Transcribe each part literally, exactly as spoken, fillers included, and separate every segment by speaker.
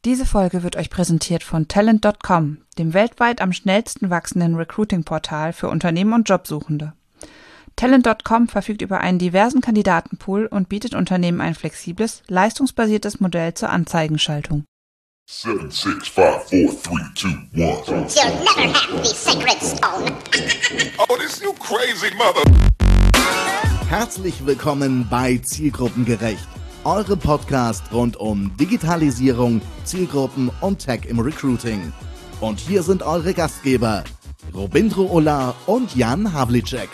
Speaker 1: Diese Folge wird euch präsentiert von Talent Punkt com, dem weltweit am schnellsten wachsenden Recruiting-Portal für Unternehmen und Jobsuchende. Talent Punkt com verfügt über einen diversen Kandidatenpool und bietet Unternehmen ein flexibles, leistungsbasiertes Modell zur Anzeigenschaltung.
Speaker 2: Seven, six, five, four, three, two, one.
Speaker 3: You'll never have the sacred stone.
Speaker 2: Oh, this you crazy mother.
Speaker 4: Herzlich willkommen bei Zielgruppengerecht, eure Podcast rund um Digitalisierung, Zielgruppen und Tech im Recruiting. Und hier sind eure Gastgeber, Robindro Ulla und Jan Havlicek.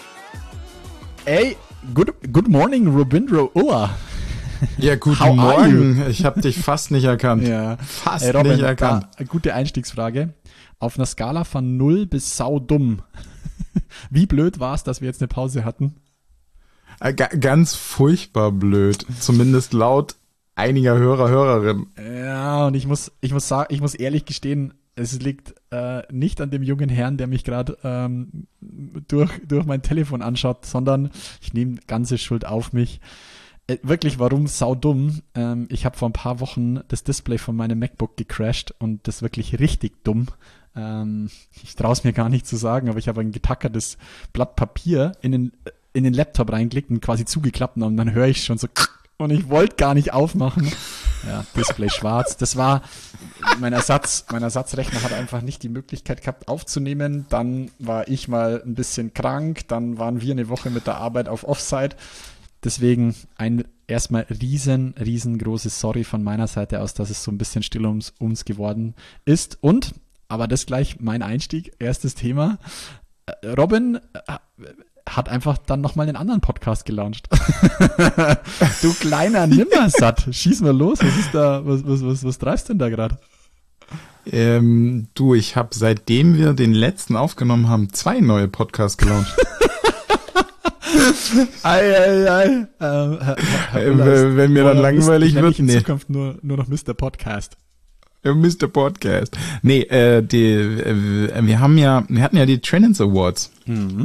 Speaker 5: Ey, good, good morning, Robindro Ulla.
Speaker 6: Ja, guten
Speaker 5: How
Speaker 6: Morgen. Ich habe dich fast nicht erkannt.
Speaker 5: Ja.
Speaker 6: Fast
Speaker 5: Ey, Robin,
Speaker 6: nicht erkannt.
Speaker 5: Eine gute Einstiegsfrage. Auf einer Skala von null bis saudumm. Wie blöd war es, dass wir jetzt eine Pause hatten?
Speaker 6: Äh, g- ganz furchtbar blöd. Zumindest laut einiger Hörer, Hörerinnen.
Speaker 5: Ja, und ich muss, ich muss sagen, ich muss ehrlich gestehen, es liegt äh, nicht an dem jungen Herrn, der mich gerade ähm, durch, durch mein Telefon anschaut, sondern ich nehme ganze Schuld auf mich. Äh, wirklich, warum saudumm? Ähm, ich habe vor ein paar Wochen das Display von meinem MacBook gecrashed und das wirklich richtig dumm. Ähm, ich traue es mir gar nicht zu sagen, aber ich habe ein getackertes Blatt Papier in den, in den Laptop reingelegt und quasi zugeklappt und dann höre ich schon so und ich wollte gar nicht aufmachen. Ja, Display schwarz. Das war, mein Ersatz, mein Ersatzrechner hat einfach nicht die Möglichkeit gehabt aufzunehmen. Dann war ich mal ein bisschen krank, dann waren wir eine Woche mit der Arbeit auf Offsite. Deswegen ein erstmal riesen, riesengroßes Sorry von meiner Seite aus, dass es so ein bisschen still ums uns geworden ist. Und, aber das gleich mein Einstieg, erstes Thema. Robin hat einfach dann nochmal einen anderen Podcast gelauncht. Du kleiner Nimmersatt, schieß mal los. Was ist da, was, was, was, was treibst du denn da gerade?
Speaker 6: Ähm, du, ich habe seitdem wir den letzten aufgenommen haben, zwei neue Podcasts gelauncht.
Speaker 5: Ei, ei, ei. Ähm, Herr, Herr
Speaker 6: Äh,
Speaker 5: Ulla,
Speaker 6: wenn mir dann
Speaker 5: nur-
Speaker 6: langweilig
Speaker 5: ich nenne
Speaker 6: wird,
Speaker 5: dich in
Speaker 6: nee.
Speaker 5: Zukunft nur, nur noch Mister Podcast.
Speaker 6: Ja, Mister Podcast. Nee, äh, die, äh, wir haben ja, wir hatten ja die Trendance Awards.
Speaker 5: Mhm.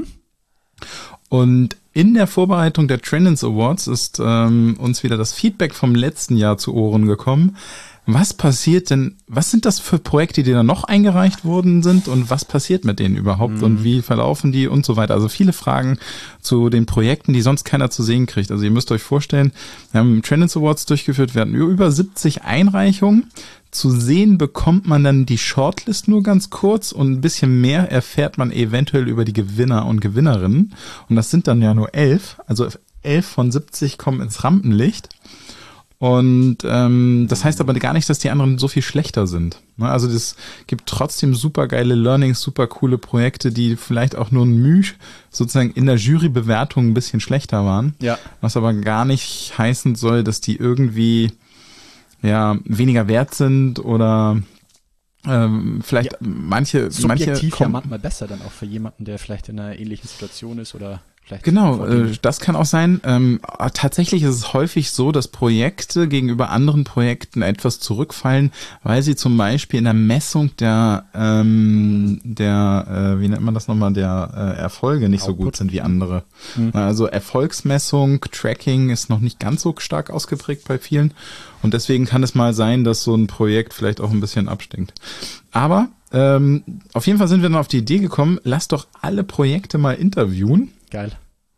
Speaker 6: Und in der Vorbereitung der Trendance Awards ist ähm, uns wieder das Feedback vom letzten Jahr zu Ohren gekommen. Was passiert denn, was sind das für Projekte, die da noch eingereicht worden sind und was passiert mit denen überhaupt
Speaker 5: Mhm.
Speaker 6: und wie verlaufen die und so weiter. Also viele Fragen zu den Projekten, die sonst keiner zu sehen kriegt. Also ihr müsst euch vorstellen, wir haben Trendance Awards durchgeführt, wir hatten über siebzig Einreichungen. Zu sehen bekommt man dann die Shortlist nur ganz kurz und ein bisschen mehr erfährt man eventuell über die Gewinner und Gewinnerinnen. Und das sind dann ja nur elf, also elf von siebzig kommen ins Rampenlicht. Und ähm, das heißt aber gar nicht, dass die anderen so viel schlechter sind. Ne? Also es gibt trotzdem super geile Learnings, super coole Projekte, die vielleicht auch nur ein Mühe sozusagen in der Jurybewertung ein bisschen schlechter waren.
Speaker 5: Ja.
Speaker 6: Was aber gar nicht heißen soll, dass die irgendwie ja weniger wert sind oder ähm, vielleicht
Speaker 5: Ja,
Speaker 6: manche
Speaker 5: Subjektiv
Speaker 6: manche
Speaker 5: ja
Speaker 6: kommen,
Speaker 5: manchmal besser dann auch für jemanden, der vielleicht in einer ähnlichen Situation ist oder vielleicht.
Speaker 6: Genau,
Speaker 5: Vorteile.
Speaker 6: äh, das kann auch sein. Ähm, tatsächlich ist es häufig so, dass Projekte gegenüber anderen Projekten etwas zurückfallen, weil sie zum Beispiel in der Messung der, ähm, der äh, wie nennt man das nochmal, der äh, Erfolge nicht so
Speaker 5: Output.
Speaker 6: gut sind wie andere.
Speaker 5: Mhm.
Speaker 6: Also Erfolgsmessung, Tracking ist noch nicht ganz so stark ausgeprägt bei vielen und deswegen kann es mal sein, dass so ein Projekt vielleicht auch ein bisschen abstinkt. Aber ähm, auf jeden Fall sind wir dann auf die Idee gekommen, lass doch alle Projekte mal interviewen.
Speaker 5: Geil.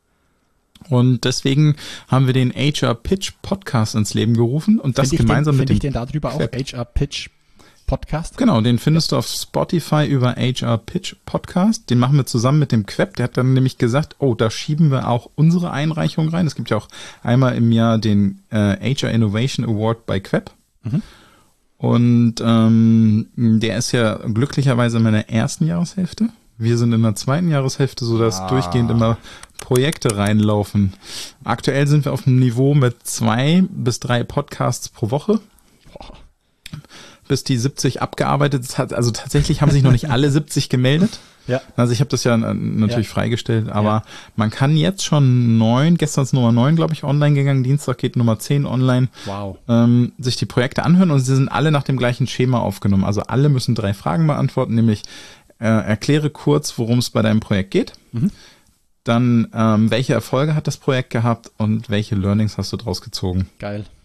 Speaker 6: Und deswegen haben wir den H R Pitch Podcast ins Leben gerufen und das
Speaker 5: Find ich
Speaker 6: gemeinsam
Speaker 5: den,
Speaker 6: mit
Speaker 5: find
Speaker 6: dem
Speaker 5: ich den darüber auch
Speaker 6: Web.
Speaker 5: H R Pitch Podcast.
Speaker 6: Genau, den findest du auf Spotify über H R Pitch Podcast. Den machen wir zusammen mit dem Queb. Der hat dann nämlich gesagt, oh, da schieben wir auch unsere Einreichung rein. Es gibt ja auch einmal im Jahr den äh, H R Innovation Award bei Queb.
Speaker 5: Mhm.
Speaker 6: Und ähm, der ist ja glücklicherweise in meiner ersten Jahreshälfte. Wir sind in der zweiten Jahreshälfte, sodass
Speaker 5: Ah.
Speaker 6: durchgehend immer Projekte reinlaufen. Aktuell sind wir auf einem Niveau mit zwei bis drei Podcasts pro Woche.
Speaker 5: Boah.
Speaker 6: Bis die siebzig abgearbeitet hat. Also tatsächlich haben sich noch nicht alle siebzig gemeldet.
Speaker 5: Ja.
Speaker 6: Also ich habe das ja äh, natürlich
Speaker 5: Ja.
Speaker 6: freigestellt, aber
Speaker 5: Ja.
Speaker 6: man kann jetzt schon neun, gestern ist Nummer neun, glaube ich, online gegangen, Dienstag geht Nummer zehn online,
Speaker 5: Wow.
Speaker 6: ähm, sich die Projekte anhören und sie sind alle nach dem gleichen Schema aufgenommen. Also alle müssen drei Fragen beantworten, nämlich äh, erkläre kurz, worum es bei deinem Projekt geht.
Speaker 5: Mhm.
Speaker 6: Dann, ähm, welche Erfolge hat das Projekt gehabt und welche Learnings hast du draus gezogen?
Speaker 5: Geil.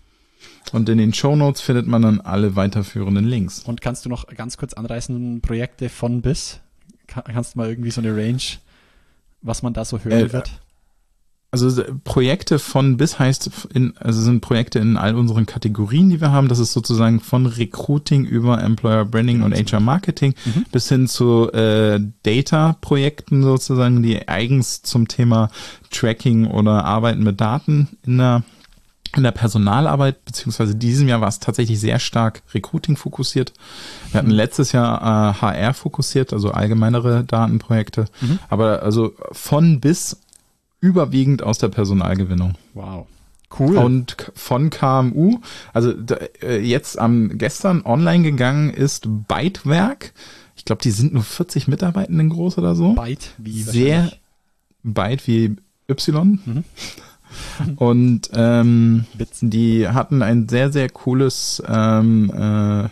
Speaker 6: Und in den Shownotes findet man dann alle weiterführenden Links.
Speaker 5: Und kannst du noch ganz kurz anreißen, Projekte von bis? Kannst du mal irgendwie so eine Range, was man da so hören
Speaker 6: äh,
Speaker 5: wird?
Speaker 6: Also Projekte von bis heißt, in, also sind Projekte in all unseren Kategorien, die wir haben. Das ist sozusagen von Recruiting über Employer Branding und H R Marketing mhm. bis hin zu äh, Data-Projekten sozusagen, die eigens zum Thema Tracking oder Arbeiten mit Daten in der in der Personalarbeit, beziehungsweise diesem Jahr war es tatsächlich sehr stark Recruiting fokussiert. Wir hatten letztes Jahr äh, H R fokussiert, also allgemeinere Datenprojekte, mhm. aber also von bis überwiegend aus der Personalgewinnung.
Speaker 5: Wow. Cool.
Speaker 6: Und von K M U, also da, äh, jetzt am gestern online gegangen ist Bytewerk. Ich glaube, die sind nur vierzig Mitarbeitenden groß oder so.
Speaker 5: Byte wie
Speaker 6: sehr Byte wie Y. Mhm. Und ähm, die hatten ein sehr, sehr cooles ähm, äh,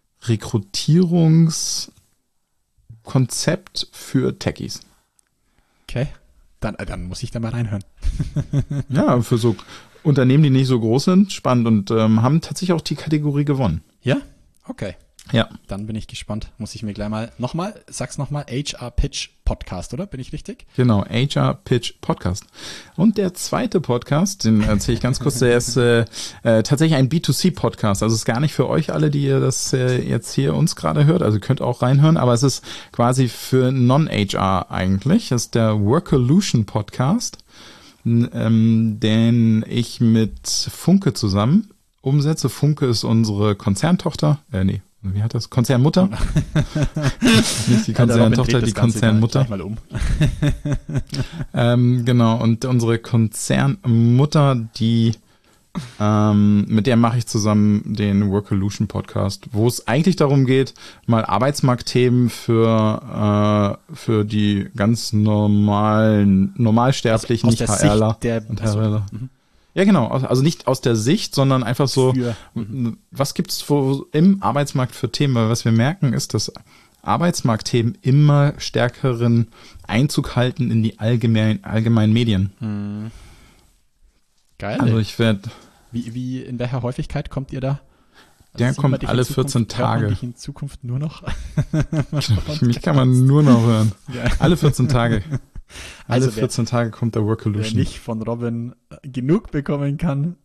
Speaker 6: Rekrutierungskonzept für Techies.
Speaker 5: Okay. Dann, dann muss ich da mal reinhören.
Speaker 6: Ja, für so Unternehmen, die nicht so groß sind, spannend und ähm, haben tatsächlich auch die Kategorie gewonnen.
Speaker 5: Ja? Okay.
Speaker 6: Ja.
Speaker 5: Dann bin ich gespannt. Muss ich mir gleich mal nochmal, sag's nochmal, H R Pitch Podcast, oder? Bin ich richtig?
Speaker 6: Genau, H R Pitch Podcast. Und der zweite Podcast, den erzähle ich ganz kurz, der ist äh, äh, tatsächlich ein B zwei C Podcast. Also ist gar nicht für euch alle, die ihr das äh, jetzt hier uns gerade hört. Also ihr könnt auch reinhören, aber es ist quasi für Non-H R eigentlich. Das ist der Workolution Podcast, ähm, den ich mit Funke zusammen umsetze. Funke ist unsere Konzerntochter. Äh, nee. Wie hat das? Konzernmutter? Nicht die Konzerntochter, die Konzernmutter.
Speaker 5: Mal um.
Speaker 6: ähm, genau, und unsere Konzernmutter, die ähm, mit der mache ich zusammen den Workolution Podcast, wo es eigentlich darum geht, mal Arbeitsmarktthemen für äh, für die ganz normalen, normalsterblichen,
Speaker 5: also
Speaker 6: nicht HRler und HRler. Mhm. Ja, genau. Also nicht aus der Sicht, sondern einfach so, für, was gibt's für, im Arbeitsmarkt für Themen? Weil was wir merken, ist, dass Arbeitsmarktthemen immer stärkeren Einzug halten in die allgemeinen, allgemeinen Medien.
Speaker 5: Hm. Geil.
Speaker 6: Also ich werde...
Speaker 5: Wie, wie, in welcher Häufigkeit kommt ihr da?
Speaker 6: Also der kommt alle vierzehn Tage.
Speaker 5: Hört man dich in Zukunft nur noch?
Speaker 6: Mich kann man nur noch hören. Ja. Alle vierzehn Tage. Alle
Speaker 5: Also
Speaker 6: vierzehn Tage kommt der Workolution.
Speaker 5: Wer nicht von Robin genug bekommen kann,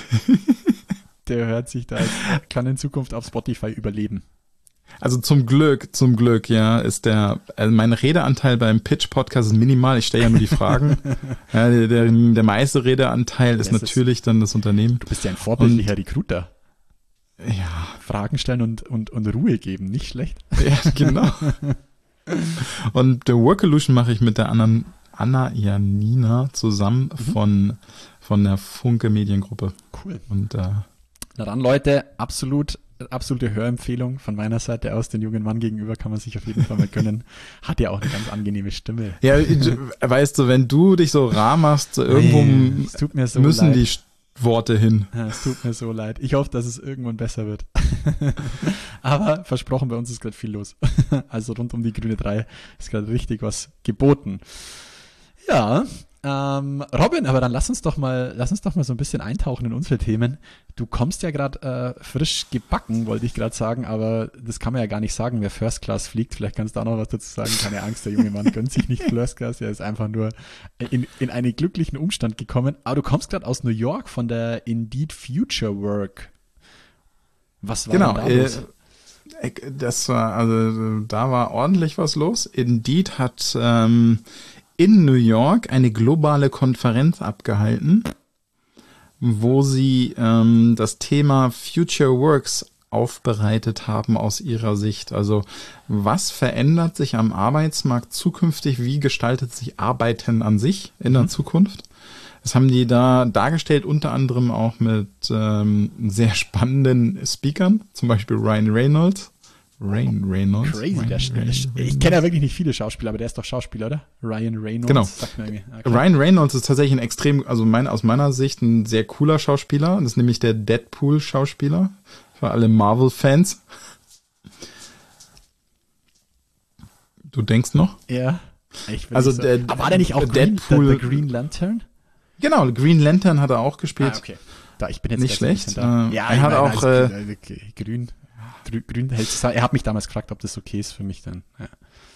Speaker 5: der hört sich da, kann in Zukunft auf Spotify überleben.
Speaker 6: Also zum Glück, zum Glück, ja, ist der, also mein Redeanteil beim Pitch-Podcast ist minimal. Ich stelle ja nur die Fragen. ja, der, der, der meiste Redeanteil ist
Speaker 5: das
Speaker 6: natürlich
Speaker 5: ist,
Speaker 6: dann das Unternehmen.
Speaker 5: Du bist ja ein vorbildlicher und, Recruiter.
Speaker 6: Ja.
Speaker 5: Fragen stellen und, und, und Ruhe geben, nicht schlecht.
Speaker 6: Ja, genau. Und der Workolution mache ich mit der anderen Anna Janina zusammen mhm. von, von der Funke Mediengruppe.
Speaker 5: Cool.
Speaker 6: Und äh,
Speaker 5: na dann, Leute, absolut, absolute Hörempfehlung von meiner Seite aus. Den jungen Mann gegenüber kann man sich auf jeden Fall mal gönnen. Hat ja auch eine ganz angenehme Stimme.
Speaker 6: Ja, weißt du, wenn du dich so rar machst, irgendwo hey,
Speaker 5: es tut mir so
Speaker 6: müssen
Speaker 5: leid.
Speaker 6: die Worte hin.
Speaker 5: Ja, es tut mir so leid. Ich hoffe, dass es irgendwann besser wird. Aber versprochen, bei uns ist gerade viel los. Also rund um die Grüne drei ist gerade richtig was geboten. Ja, ähm, Robin, aber dann lass uns doch mal, lass uns doch mal so ein bisschen eintauchen in unsere Themen. Du kommst ja gerade äh, frisch gebacken, wollte ich gerade sagen, aber das kann man ja gar nicht sagen, wer First Class fliegt. Vielleicht kannst du auch noch was dazu sagen. Keine Angst, der junge Mann gönnt sich nicht First Class. Er ist einfach nur in, in einen glücklichen Umstand gekommen. Aber du kommst gerade aus New York von der Indeed Future Work. Was war
Speaker 6: genau,
Speaker 5: denn da los?
Speaker 6: Äh, das war, also da war ordentlich was los. Indeed hat ähm, in New York eine globale Konferenz abgehalten, wo sie ähm, das Thema Future Works aufbereitet haben aus ihrer Sicht. Also was verändert sich am Arbeitsmarkt zukünftig? Wie gestaltet sich Arbeiten an sich in der mhm. Zukunft? Das haben die da dargestellt, unter anderem auch mit ähm, sehr spannenden Speakern, zum Beispiel Ryan Reynolds. Ryan Reynolds.
Speaker 5: Crazy,
Speaker 6: Ryan
Speaker 5: der
Speaker 6: Reynolds.
Speaker 5: Ich kenne ja wirklich nicht viele Schauspieler, aber der ist doch Schauspieler, oder? Ryan Reynolds.
Speaker 6: Genau.
Speaker 5: Sagt mir irgendwie. Okay.
Speaker 6: Ryan Reynolds ist tatsächlich ein extrem, also mein, aus meiner Sicht ein sehr cooler Schauspieler. Das ist nämlich der Deadpool-Schauspieler. Für alle Marvel-Fans. Du denkst noch?
Speaker 5: Ja. Ich will
Speaker 6: also
Speaker 5: nicht so.
Speaker 6: der,
Speaker 5: aber war der nicht auch
Speaker 6: Deadpool,
Speaker 5: Green, the, the Green Lantern?
Speaker 6: Genau, Green Lantern hat er auch gespielt.
Speaker 5: Ah, okay. Da, ich bin jetzt
Speaker 6: Nicht
Speaker 5: erst ein
Speaker 6: schlecht.
Speaker 5: bisschen Da.
Speaker 6: Äh,
Speaker 5: Ja,
Speaker 6: er
Speaker 5: ich
Speaker 6: hat
Speaker 5: meine,
Speaker 6: auch,
Speaker 5: als,
Speaker 6: äh,
Speaker 5: äh, grün, grün, grün hält sich- er hat mich damals gefragt, ob das okay ist für mich dann. Ja.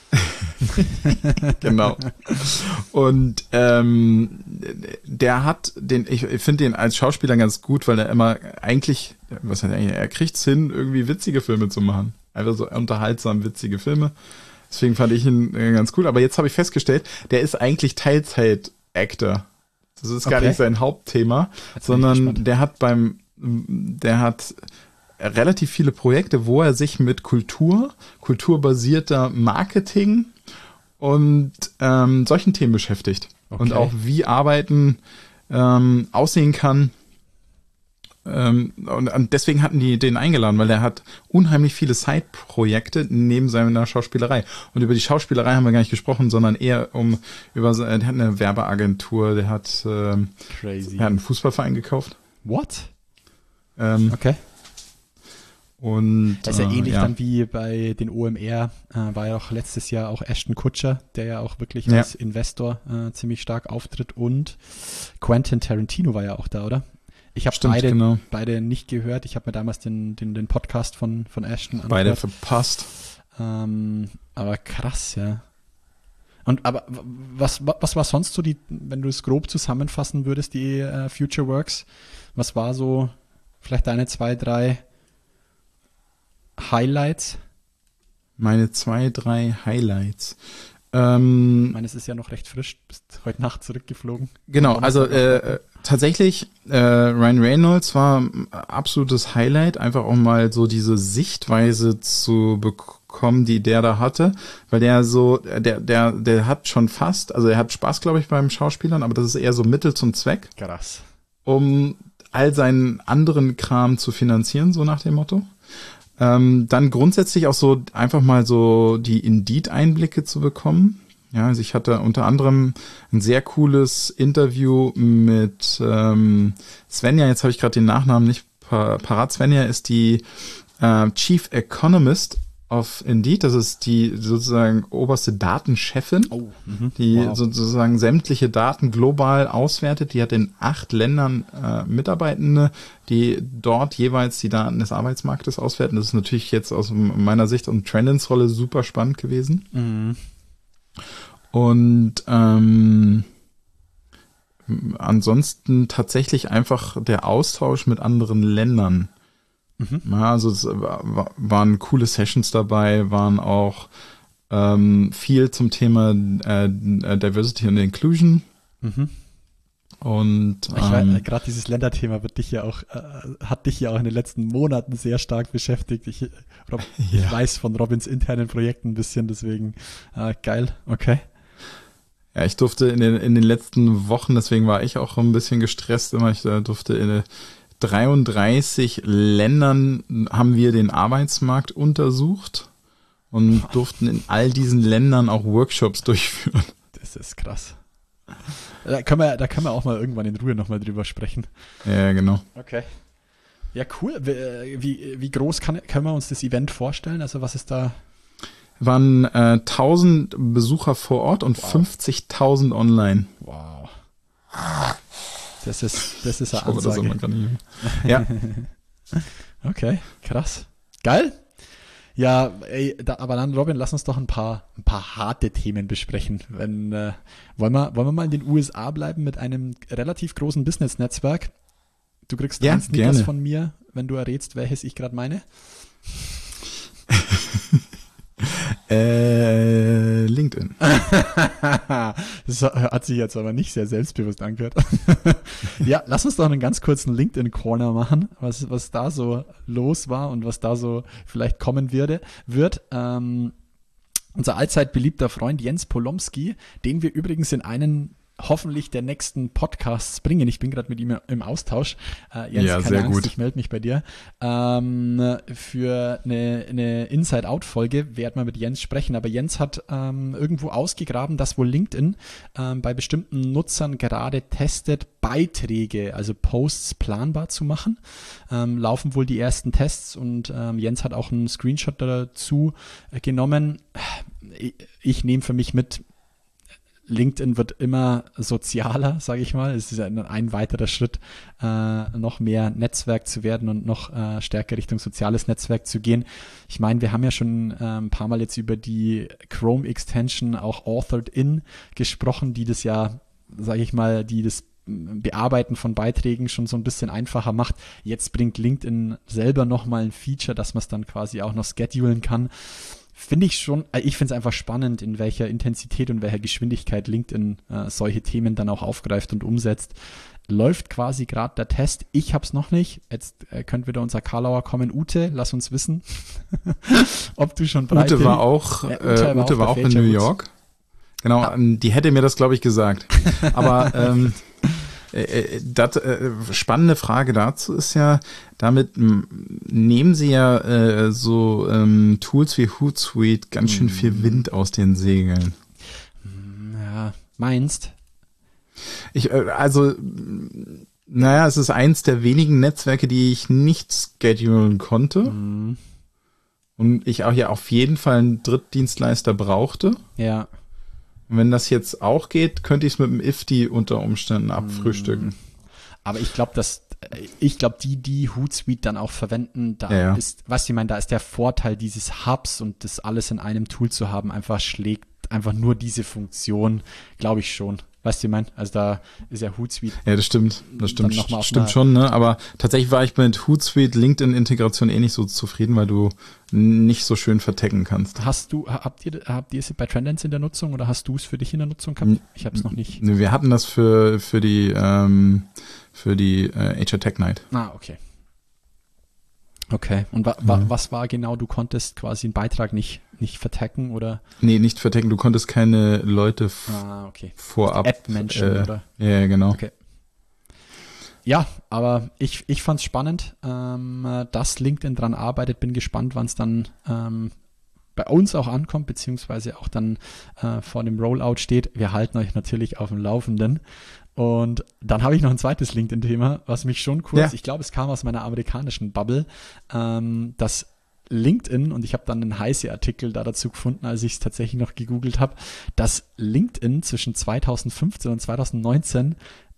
Speaker 6: Genau. Und ähm, der hat den, ich, ich finde den als Schauspieler ganz gut, weil er immer eigentlich, was heißt eigentlich, er kriegt es hin, irgendwie witzige Filme zu machen. Einfach so unterhaltsam witzige Filme. Deswegen fand ich ihn äh, ganz cool. Aber jetzt habe ich festgestellt, der ist eigentlich Teilzeit-Actor. Das ist gar
Speaker 5: Okay.
Speaker 6: nicht sein Hauptthema,
Speaker 5: Jetzt bin ich
Speaker 6: sondern
Speaker 5: gespannt.
Speaker 6: der hat beim, der hat relativ viele Projekte, wo er sich mit Kultur, kulturbasierter Marketing und ähm, solchen Themen beschäftigt.
Speaker 5: Okay.
Speaker 6: Und auch wie Arbeiten ähm, aussehen kann. Ähm, und, und deswegen hatten die den eingeladen, weil er hat unheimlich viele Side-Projekte neben seiner Schauspielerei. Und über die Schauspielerei haben wir gar nicht gesprochen, sondern eher um über so- der hat eine Werbeagentur, der hat, ähm,
Speaker 5: Crazy.
Speaker 6: er hat einen Fußballverein gekauft.
Speaker 5: What?
Speaker 6: Ähm,
Speaker 5: Okay.
Speaker 6: Und
Speaker 5: Das ist ja
Speaker 6: äh,
Speaker 5: ähnlich
Speaker 6: ja.
Speaker 5: dann wie bei den O M R, äh, war ja auch letztes Jahr auch Ashton Kutcher, der ja auch wirklich
Speaker 6: Ja.
Speaker 5: als Investor äh, ziemlich stark auftritt, und Quentin Tarantino war ja auch da, oder? Ich habe
Speaker 6: Stimmt,
Speaker 5: beide,
Speaker 6: genau.
Speaker 5: beide nicht gehört. Ich habe mir damals den, den, den Podcast von, von Ashton
Speaker 6: Beide
Speaker 5: angehört.
Speaker 6: verpasst.
Speaker 5: Ähm, aber krass, ja. Und aber w- was, wa- was war sonst so die, wenn du es grob zusammenfassen würdest, die äh, Future Works? Was war so vielleicht deine zwei, drei Highlights?
Speaker 6: Meine zwei, drei Highlights.
Speaker 5: Ich
Speaker 6: Ähm,
Speaker 5: meine, es ist ja noch recht frisch, bist heute Nacht zurückgeflogen.
Speaker 6: genau,
Speaker 5: Am
Speaker 6: also
Speaker 5: Donnerstag
Speaker 6: äh, tatsächlich, äh, Ryan Reynolds war ein absolutes Highlight, einfach auch mal so diese Sichtweise zu bekommen, die der da hatte, weil der so, der, der, der hat schon fast, also er hat Spaß, glaube ich, beim Schauspielern, aber das ist eher so Mittel zum Zweck,
Speaker 5: Krass.
Speaker 6: um all seinen anderen Kram zu finanzieren, so nach dem Motto. Ähm, dann grundsätzlich auch so einfach mal so die Indeed-Einblicke zu bekommen. Ja, also ich hatte unter anderem ein sehr cooles Interview mit ähm, Svenja, jetzt habe ich gerade den Nachnamen nicht par parat. Svenja ist die äh, Chief Economist of Indeed, das ist die sozusagen oberste Datenchefin,
Speaker 5: Oh, mhm.
Speaker 6: die
Speaker 5: Wow.
Speaker 6: sozusagen sämtliche Daten global auswertet. Die hat in acht Ländern äh, Mitarbeitende, die dort jeweils die Daten des Arbeitsmarktes auswerten. Das ist natürlich jetzt aus meiner Sicht und Trendens Rolle super spannend gewesen.
Speaker 5: Mhm.
Speaker 6: Und ähm, ansonsten tatsächlich einfach der Austausch mit anderen Ländern. Ja, also es war, waren coole Sessions dabei, waren auch ähm, viel zum Thema äh, Diversity und Inclusion.
Speaker 5: Mhm.
Speaker 6: Und
Speaker 5: Ich weiß,
Speaker 6: ähm,
Speaker 5: äh, gerade dieses Länderthema wird dich ja auch, äh, hat dich ja auch in den letzten Monaten sehr stark beschäftigt. Ich, Rob, ich
Speaker 6: Ja.
Speaker 5: weiß von Robins internen Projekten ein bisschen, deswegen äh, geil, okay.
Speaker 6: ja, ich durfte in den, in den letzten Wochen, deswegen war ich auch ein bisschen gestresst immer, ich äh, durfte in dreiunddreißig Ländern haben wir den Arbeitsmarkt untersucht und durften in all diesen Ländern auch Workshops durchführen.
Speaker 5: Das ist krass. Da können wir, da können wir auch mal irgendwann in Ruhe nochmal drüber sprechen.
Speaker 6: Ja, genau.
Speaker 5: Okay. Ja, cool. Wie, wie, wie groß kann, können wir uns das Event vorstellen? Also was ist da?
Speaker 6: Waren äh, tausend Besucher vor Ort und fünfzigtausend online.
Speaker 5: Wow. Das ist, das ist eine
Speaker 6: Ich hoffe, das
Speaker 5: Ansage.
Speaker 6: hat man gar nicht. Ja,
Speaker 5: Okay, krass. Geil. Ja, ey, da, aber dann, Robin, lass uns doch ein paar, ein paar harte Themen besprechen. Wenn, äh, wollen, wir, wollen wir mal in den U S A bleiben mit einem relativ großen Business-Netzwerk? Du kriegst
Speaker 6: Ja,
Speaker 5: ein Snickers
Speaker 6: gerne.
Speaker 5: von mir, wenn du errätst, welches ich gerade meine.
Speaker 6: äh, LinkedIn.
Speaker 5: Das hat sich jetzt aber nicht sehr selbstbewusst angehört. Ja, lass uns doch einen ganz kurzen LinkedIn-Corner machen, was, was da so los war und was da so vielleicht kommen würde, wird. Ähm, unser allzeit beliebter Freund Jens Polomski, den wir übrigens in einen hoffentlich der nächsten Podcasts bringen. Ich bin gerade mit ihm im Austausch. Äh, Jens,
Speaker 6: Ja,
Speaker 5: keine
Speaker 6: sehr
Speaker 5: Angst,
Speaker 6: gut.
Speaker 5: ich melde mich bei dir. Ähm, für eine, eine Inside-Out-Folge werden wir mit Jens sprechen. Aber Jens hat ähm, irgendwo ausgegraben, dass wohl LinkedIn ähm, bei bestimmten Nutzern gerade testet, Beiträge, also Posts planbar zu machen. Ähm, laufen wohl die ersten Tests und ähm, Jens hat auch einen Screenshot dazu äh, genommen. Ich, ich nehme für mich mit, LinkedIn wird immer sozialer, sage ich mal. Es ist ein, ein weiterer Schritt, äh, noch mehr Netzwerk zu werden und noch äh, stärker Richtung soziales Netzwerk zu gehen. Ich meine, wir haben ja schon äh, ein paar Mal jetzt über die Chrome-Extension, auch Authored In, gesprochen, die das ja, sage ich mal, die das Bearbeiten von Beiträgen schon so ein bisschen einfacher macht. Jetzt bringt LinkedIn selber nochmal ein Feature, dass man es dann quasi auch noch schedulen kann. Finde ich schon, ich finde es einfach spannend, in welcher Intensität und welcher Geschwindigkeit LinkedIn äh, solche Themen dann auch aufgreift und umsetzt. Läuft quasi gerade der Test. Ich habe es noch nicht. Jetzt äh, könnte wieder unser Karlauer kommen. Ute, lass uns wissen, ob du schon bereit bist.
Speaker 6: Ute war auch, äh, Ute, äh, Ute war auch in New York. Genau, ja. Die hätte mir das, glaube ich, gesagt. Aber ähm, äh, das, äh, spannende Frage dazu ist ja, damit m- nehmen sie ja äh, so ähm, Tools wie Hootsuite ganz schön viel Wind aus den Segeln.
Speaker 5: Ja, meinst?
Speaker 6: Ich, äh, also, naja, es ist eins der wenigen Netzwerke, die ich nicht schedulen konnte.
Speaker 5: Mhm.
Speaker 6: Und ich auch ja auf jeden Fall einen Drittdienstleister brauchte.
Speaker 5: Ja.
Speaker 6: Und wenn das jetzt auch geht, könnte ich es mit dem I F T I unter Umständen abfrühstücken.
Speaker 5: Aber ich glaube, dass ich glaube, die, die Hootsuite dann auch verwenden, da
Speaker 6: ja, ja.
Speaker 5: ist, was ich meine, da ist der Vorteil dieses Hubs und das alles in einem Tool zu haben, einfach schlägt einfach nur diese Funktion, glaube ich schon. Weißt du, ich meine? Also da ist ja Hootsuite.
Speaker 6: Ja, das stimmt. Das stimmt,
Speaker 5: st-
Speaker 6: stimmt schon, ne? Aber tatsächlich war ich mit Hootsuite LinkedIn-Integration eh nicht so zufrieden, weil du nicht so schön vertecken kannst.
Speaker 5: Hast du, habt ihr, habt ihr es bei Trendance in der Nutzung oder hast du es für dich in der Nutzung gehabt? Ich habe es noch nicht.
Speaker 6: Wir hatten das für, für die, ähm, für die äh, H R Tech Night.
Speaker 5: Ah, okay. Okay. Und wa- wa- mhm. was war genau, du konntest quasi einen Beitrag nicht, nicht vertecken oder?
Speaker 6: Nee, nicht vertecken. Du konntest keine Leute f-
Speaker 5: ah, okay.
Speaker 6: vorab.
Speaker 5: App-Menschen, äh, oder?
Speaker 6: Ja, genau.
Speaker 5: Okay. Ja, aber ich, ich fand es spannend, ähm, dass LinkedIn dran arbeitet. Bin gespannt, wann es dann ähm, bei uns auch ankommt, beziehungsweise auch dann äh, vor dem Rollout steht. Wir halten euch natürlich auf dem Laufenden. Und dann habe ich noch ein zweites LinkedIn-Thema, was mich schon kurz, ja. ich glaube, es kam aus meiner amerikanischen Bubble, ähm, dass LinkedIn, und ich habe dann einen heißen Artikel da dazu gefunden, als ich es tatsächlich noch gegoogelt habe, dass LinkedIn zwischen zweitausendfünfzehn und zweitausendneunzehn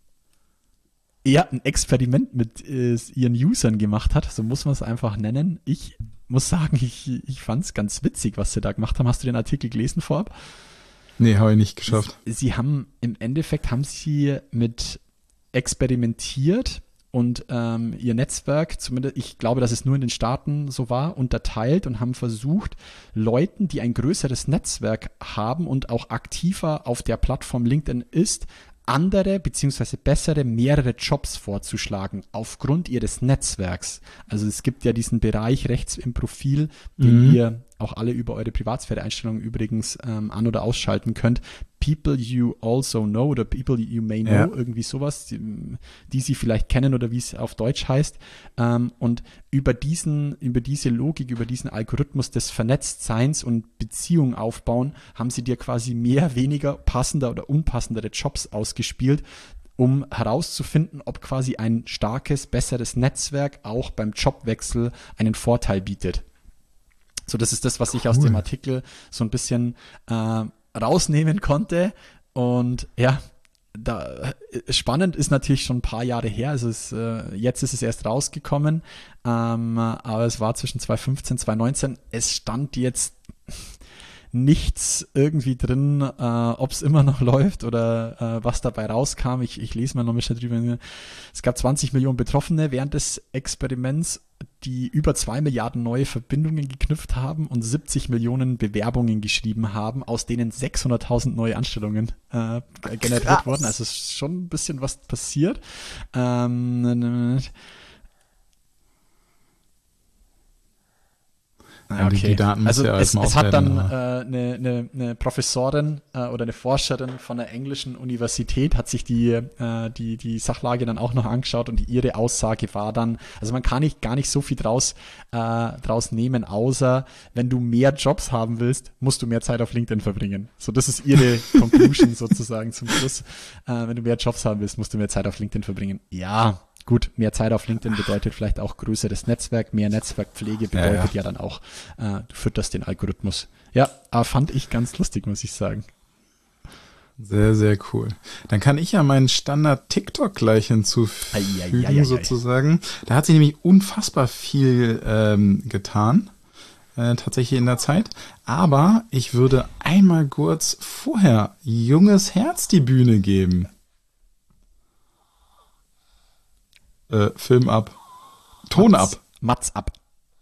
Speaker 5: eher ein Experiment mit äh, ihren Usern gemacht hat, so muss man es einfach nennen. Ich muss sagen, ich, ich fand es ganz witzig, was sie da gemacht haben. Hast du den Artikel gelesen vorab?
Speaker 6: Nee, habe ich nicht geschafft.
Speaker 5: Sie, sie haben, im Endeffekt haben sie mit experimentiert und ähm, ihr Netzwerk, zumindest, ich glaube, dass es nur in den Staaten so war, unterteilt und haben versucht, Leuten, die ein größeres Netzwerk haben und auch aktiver auf der Plattform LinkedIn ist, andere beziehungsweise bessere mehrere Jobs vorzuschlagen aufgrund ihres Netzwerks. Also es gibt ja diesen Bereich rechts im Profil, den mhm. ihr auch alle über eure Privatsphäre-Einstellungen übrigens ähm, an- oder ausschalten könnt. People you also know oder people you may know, ja. irgendwie sowas, die, die sie vielleicht kennen oder wie es auf Deutsch heißt. Ähm, und über diesen, über diese Logik, über diesen Algorithmus des Vernetztseins und Beziehungen aufbauen, haben sie dir quasi mehr, weniger passender oder unpassendere Jobs ausgespielt, um herauszufinden, ob quasi ein starkes, besseres Netzwerk auch beim Jobwechsel einen Vorteil bietet. So, das ist das, was cool. ich aus dem Artikel so ein bisschen äh, rausnehmen konnte. Und ja, da, spannend ist natürlich schon ein paar Jahre her. Also es, äh, jetzt ist es erst rausgekommen, ähm, aber es war zwischen zweitausendfünfzehn, zweitausendneunzehn. Es stand jetzt nichts irgendwie drin, äh, ob es immer noch läuft oder äh, was dabei rauskam. Ich, ich lese mal noch ein bisschen drüber. Es gab zwanzig Millionen Betroffene während des Experiments, die über zwei Milliarden neue Verbindungen geknüpft haben und siebzig Millionen Bewerbungen geschrieben haben, aus denen sechshunderttausend neue Anstellungen äh, generiert Krass. wurden. Also es ist schon ein bisschen was passiert. Ähm,
Speaker 6: Ja, okay. Die, die Daten
Speaker 5: also
Speaker 6: ja
Speaker 5: es, es hat dann eine äh, ne, ne, ne Professorin äh, oder eine Forscherin von der englischen Universität hat sich die, äh, die, die Sachlage dann auch noch angeschaut und ihre Aussage war dann, also man kann nicht, gar nicht so viel draus, äh, draus nehmen, außer wenn du mehr Jobs haben willst, musst du mehr Zeit auf LinkedIn verbringen. So, das ist ihre Conclusion sozusagen zum Schluss. Äh, wenn du mehr Jobs haben willst, musst du mehr Zeit auf LinkedIn verbringen. Ja, gut, mehr Zeit auf LinkedIn bedeutet vielleicht auch größeres Netzwerk, mehr Netzwerkpflege bedeutet ja, ja. ja dann auch, äh, du fütterst den Algorithmus. Ja, aber fand ich ganz lustig, muss ich sagen.
Speaker 6: Sehr, sehr cool. Dann kann ich ja meinen Standard TikTok gleich hinzufügen, ei, ei, ei, ei, sozusagen. Da hat sich nämlich unfassbar viel ähm, getan, äh, tatsächlich in der Zeit. Aber ich würde einmal kurz vorher Junges Herz die Bühne geben. Äh, Film ab. Ton
Speaker 5: Mats,
Speaker 6: ab.
Speaker 5: Mats ab.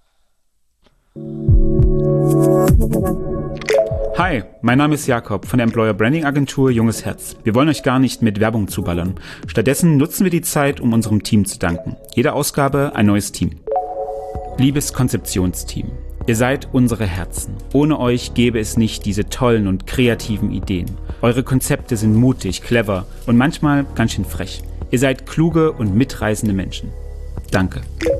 Speaker 7: Hi, mein Name ist Jakob von der Employer Branding Agentur Junges Herz. Wir wollen euch gar nicht mit Werbung zuballern. Stattdessen nutzen wir die Zeit, um unserem Team zu danken. Jede Ausgabe ein neues Team. Liebes Konzeptionsteam, ihr seid unsere Herzen. Ohne euch gäbe es nicht diese tollen und kreativen Ideen. Eure Konzepte sind mutig, clever und manchmal ganz schön frech. Ihr seid kluge und mitreißende Menschen. Danke.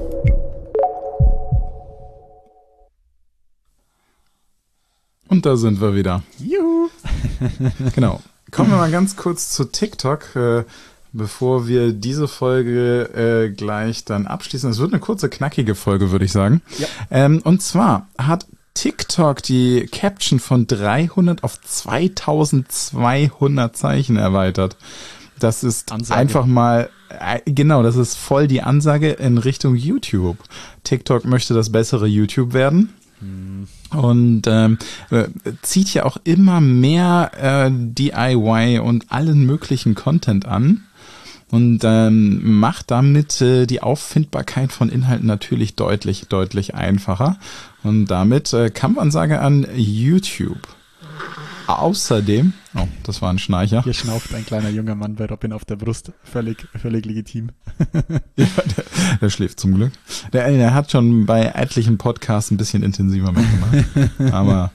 Speaker 6: Und da sind wir wieder.
Speaker 5: Juhu.
Speaker 6: Genau. Kommen wir mal ganz kurz zu TikTok, äh, bevor wir diese Folge äh, gleich dann abschließen. Es wird eine kurze, knackige Folge, würde ich sagen. Ja. Ähm, und zwar hat TikTok die Caption von dreihundert auf zweitausendzweihundert Zeichen erweitert. Das ist Ansage. Einfach mal, äh, genau, das ist voll die Ansage in Richtung YouTube. TikTok möchte das bessere YouTube werden. Und ähm, zieht ja auch immer mehr äh, D I Y und allen möglichen Content an und ähm, macht damit äh, die Auffindbarkeit von Inhalten natürlich deutlich, deutlich einfacher. Und damit äh, Kampfansage an YouTube. Außerdem, oh, das war ein Schnarcher.
Speaker 5: Hier schnauft ein kleiner junger Mann bei Robin auf der Brust. Völlig, völlig legitim.
Speaker 6: Ja, der, der schläft zum Glück. Der, der hat schon bei etlichen Podcasts ein bisschen intensiver mitgemacht. Aber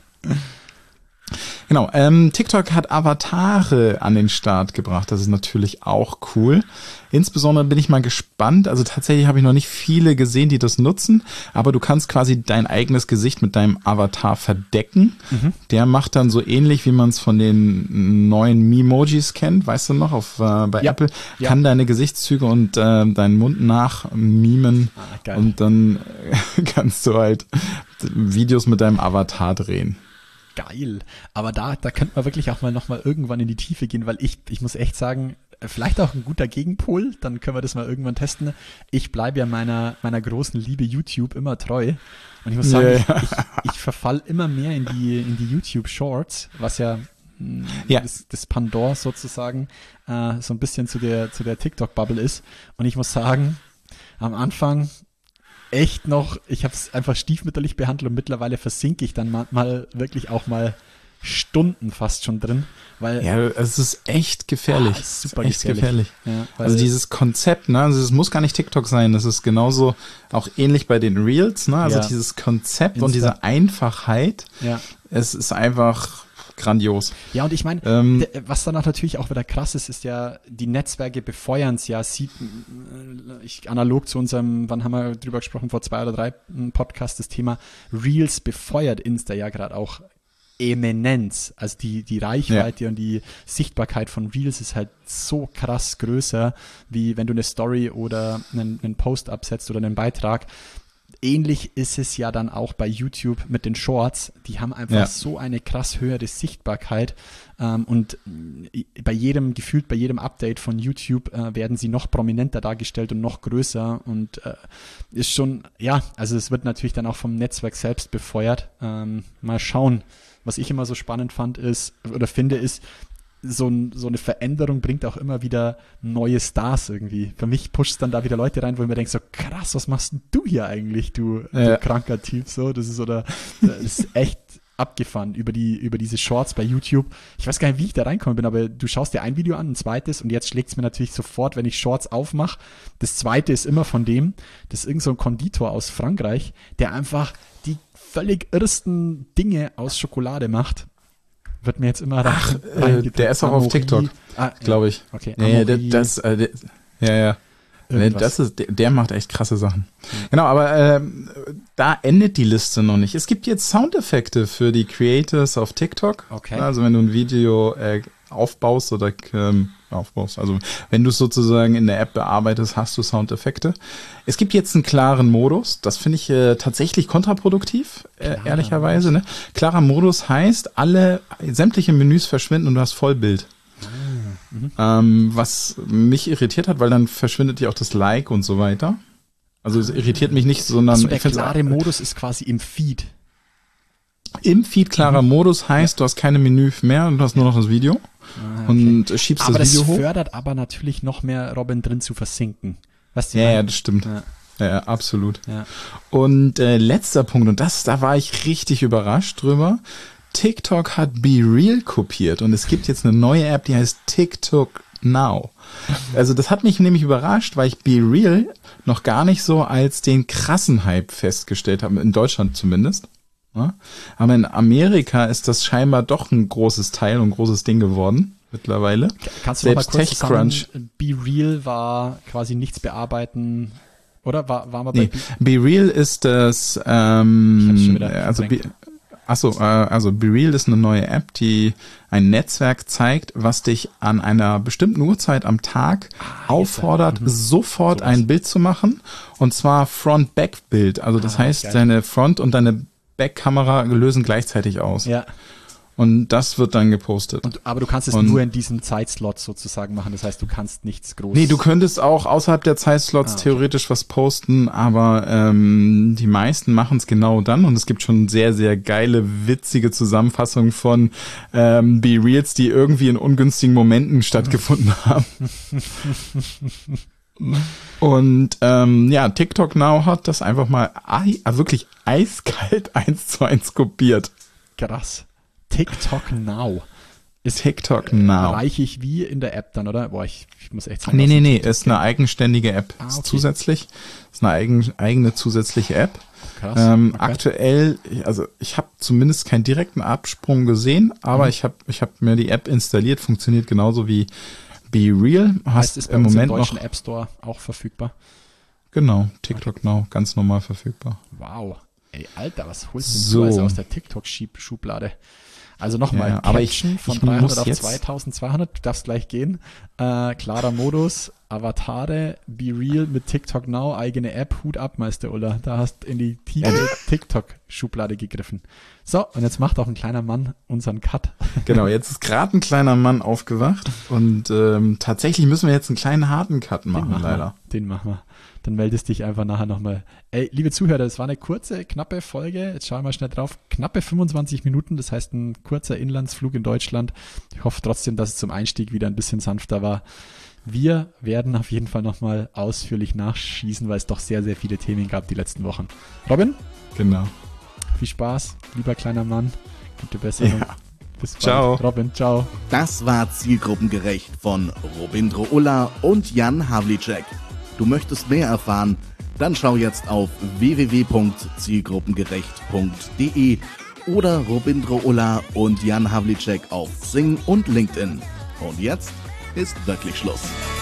Speaker 6: genau, ähm, TikTok hat Avatare an den Start gebracht. Das ist natürlich auch cool. Insbesondere bin ich mal gespannt. Also tatsächlich habe ich noch nicht viele gesehen, die das nutzen. Aber du kannst quasi dein eigenes Gesicht mit deinem Avatar verdecken. Mhm. Der macht dann so ähnlich, wie man es von den neuen Memojis kennt. Weißt du noch, auf äh, bei ja. Apple. Ja. Kann deine Gesichtszüge und äh, deinen Mund nachmimen. Ah, geil. Und dann äh, kannst du halt Videos mit deinem Avatar drehen.
Speaker 5: Geil. Aber da, da könnte man wirklich auch mal nochmal irgendwann in die Tiefe gehen, weil ich, ich muss echt sagen, vielleicht auch ein guter Gegenpol, dann können wir das mal irgendwann testen. Ich bleibe ja meiner, meiner großen Liebe YouTube immer treu. Und ich muss sagen, ja, ja. Ich, ich, ich verfall immer mehr in die, in die YouTube Shorts, was ja, ja. Das, das Pendant sozusagen äh, so ein bisschen zu der, zu der TikTok-Bubble ist. Und ich muss sagen, am Anfang echt noch, ich habe es einfach stiefmütterlich behandelt und mittlerweile versinke ich dann manchmal wirklich auch mal Stunden fast schon drin, weil
Speaker 6: ja, es ist echt gefährlich. Ah, ist super echt gefährlich. gefährlich.
Speaker 5: Ja,
Speaker 6: also dieses Konzept, ne, also es muss gar nicht TikTok sein, das ist genauso auch ähnlich bei den Reels, ne, also ja. dieses Konzept Insta. Und diese Einfachheit,
Speaker 5: ja.
Speaker 6: Es ist einfach grandios.
Speaker 5: Ja, und ich meine, ähm, was dann auch natürlich auch wieder krass ist, ist ja, die Netzwerke befeuern es ja, sieht, ich, analog zu unserem, wann haben wir drüber gesprochen, vor zwei oder drei Podcasts, das Thema Reels befeuert Insta ja gerade auch Eminenz. Also die, die Reichweite ja. und die Sichtbarkeit von Reels ist halt so krass größer, wie wenn du eine Story oder einen, einen Post absetzt oder einen Beitrag. Ähnlich ist es ja dann auch bei YouTube mit den Shorts. Die haben einfach ja. so eine krass höhere Sichtbarkeit ähm, und bei jedem, gefühlt bei jedem Update von YouTube äh, werden sie noch prominenter dargestellt und noch größer und äh, ist schon, ja, also es wird natürlich dann auch vom Netzwerk selbst befeuert. Ähm, mal schauen. Was ich immer so spannend fand ist, oder finde, ist, so, ein, so eine Veränderung bringt auch immer wieder neue Stars irgendwie. Für mich pusht es dann da wieder Leute rein, wo ich mir denke, so krass, was machst denn du hier eigentlich, du, ja. du kranker Typ, so, das ist oder, das ist echt abgefahren über die, über diese Shorts bei YouTube. Ich weiß gar nicht, wie ich da reinkommen bin, aber du schaust dir ein Video an, ein zweites und jetzt schlägt es mir natürlich sofort, wenn ich Shorts aufmache. Das zweite ist immer von dem, das ist irgend so ein Konditor aus Frankreich, der einfach die völlig irrsten Dinge aus Schokolade macht. Wird mir jetzt immer
Speaker 6: Ach, äh, der ist auch Amorie. Auf TikTok, ah, glaube ja. ich.
Speaker 5: Okay.
Speaker 6: Nee, der, das, äh, der, ja, ja. Nee, das ist, der, der macht echt krasse Sachen. Mhm. Genau, aber ähm, da endet die Liste noch nicht. Es gibt jetzt Soundeffekte für die Creators auf TikTok.
Speaker 5: Okay.
Speaker 6: Also wenn du ein Video äh, aufbaust oder ähm, aufbaust, also wenn du es sozusagen in der App bearbeitest, hast du Soundeffekte. Es gibt jetzt einen klaren Modus. Das finde ich äh, tatsächlich kontraproduktiv, äh, ehrlicherweise. Ne? Klarer Modus heißt, alle sämtliche Menüs verschwinden und du hast Vollbild. Mhm. Ähm, was mich irritiert hat, weil dann verschwindet ja auch das Like und so weiter. Also es irritiert mich nicht, sondern
Speaker 5: also der
Speaker 6: ich find's
Speaker 5: klare Modus ist quasi im Feed.
Speaker 6: Im Feed klarer mhm. Modus heißt, ja. du hast keine Menü mehr und du hast nur noch das Video ah, okay. und schiebst
Speaker 5: aber
Speaker 6: das Video
Speaker 5: das
Speaker 6: hoch.
Speaker 5: fördert aber natürlich noch mehr Robin drin zu versinken. Weißt du,
Speaker 6: ja, ja, das stimmt. Ja. Ja, ja, absolut. Ja. Und äh, letzter Punkt, und das, da war ich richtig überrascht drüber. TikTok hat Be Real kopiert und es gibt jetzt eine neue App, die heißt TikTok Now. Also das hat mich nämlich überrascht, weil ich Be Real noch gar nicht so als den krassen Hype festgestellt habe, in Deutschland zumindest. Ja? Aber in Amerika ist das scheinbar doch ein großes Teil und ein großes Ding geworden mittlerweile.
Speaker 5: Kannst du Selbst noch mal kurz TechCrunch. Sagen, Be Real war quasi nichts bearbeiten, oder? War, waren wir bei
Speaker 6: nee, Be Real ist das ähm,
Speaker 5: ich schon wieder
Speaker 6: also Be, Achso, äh, also Be Real ist eine neue App, die ein Netzwerk zeigt, was dich an einer bestimmten Uhrzeit am Tag ah, auffordert, mhm. sofort so ein Bild zu machen. Und zwar Front-Back-Bild. Also das ah, heißt, geil. Deine Front- und deine Back-Kamera lösen gleichzeitig aus.
Speaker 5: Ja.
Speaker 6: Und das wird dann gepostet.
Speaker 5: Und, aber du kannst es und, nur in diesem Zeitslot sozusagen machen. Das heißt, du kannst nichts groß...
Speaker 6: Nee, du könntest auch außerhalb der Zeitslots ah, okay. theoretisch was posten, aber ähm, die meisten machen es genau dann. Und es gibt schon sehr, sehr geile, witzige Zusammenfassungen von ähm, Be Reals, die irgendwie in ungünstigen Momenten stattgefunden haben. Und ähm, ja, TikTok Now hat das einfach mal ei- wirklich eiskalt eins zu eins kopiert.
Speaker 5: Krass. TikTok Now.
Speaker 6: Ist TikTok Now.
Speaker 5: Reiche ich wie in der App dann, oder? Boah, ich, ich muss echt sagen.
Speaker 6: Nee, nee, nee, ist eine eigenständige App.
Speaker 5: Ah, okay.
Speaker 6: Ist zusätzlich. Ist eine eigen, eigene zusätzliche App.
Speaker 5: Krass.
Speaker 6: Ähm,
Speaker 5: okay.
Speaker 6: Aktuell, also ich habe zumindest keinen direkten Absprung gesehen, aber mhm. ich habe ich hab mir die App installiert, funktioniert genauso wie Be Real.
Speaker 5: Hast heißt, ist bei
Speaker 6: im
Speaker 5: uns
Speaker 6: Moment
Speaker 5: im deutschen
Speaker 6: noch
Speaker 5: App Store auch verfügbar?
Speaker 6: Genau, TikTok okay. Now, ganz normal verfügbar.
Speaker 5: Wow. Ey, Alter, was holst
Speaker 6: so.
Speaker 5: du also aus der TikTok-Schublade? Also nochmal,
Speaker 6: ja, aber ich,
Speaker 5: von
Speaker 6: ich
Speaker 5: dreihundert auf
Speaker 6: jetzt
Speaker 5: zweitausendzweihundert, du darfst gleich gehen. Äh, klarer Modus, Avatare, Be Real mit TikTok Now, eigene App, Hut ab, Meister Ulla. Da hast in die tiefe TikTok-Schublade gegriffen. So, und jetzt macht auch ein kleiner Mann unseren Cut.
Speaker 6: Genau, jetzt ist gerade ein kleiner Mann aufgewacht und ähm, tatsächlich müssen wir jetzt einen kleinen harten Cut machen,
Speaker 5: Den machen
Speaker 6: leider.
Speaker 5: Wir, den machen wir. Dann meldest dich einfach nachher nochmal. Ey, liebe Zuhörer, das war eine kurze, knappe Folge. Jetzt schauen wir mal schnell drauf. Knappe fünfundzwanzig Minuten, das heißt ein kurzer Inlandsflug in Deutschland. Ich hoffe trotzdem, dass es zum Einstieg wieder ein bisschen sanfter war. Wir werden auf jeden Fall nochmal ausführlich nachschießen, weil es doch sehr, sehr viele Themen gab die letzten Wochen. Robin?
Speaker 6: Genau.
Speaker 5: Viel Spaß, lieber kleiner Mann. Gute Besserung.
Speaker 6: Ja.
Speaker 5: Bis bald.
Speaker 6: Ciao.
Speaker 5: Robin, ciao.
Speaker 4: Das war Zielgruppengerecht von Robindro Ulla und Jan Havlicek. Du möchtest mehr erfahren? Dann schau jetzt auf w w w punkt zielgruppengerecht punkt d e oder Robindro Ulla und Jan Havlicek auf Xing und LinkedIn. Und jetzt ist wirklich Schluss.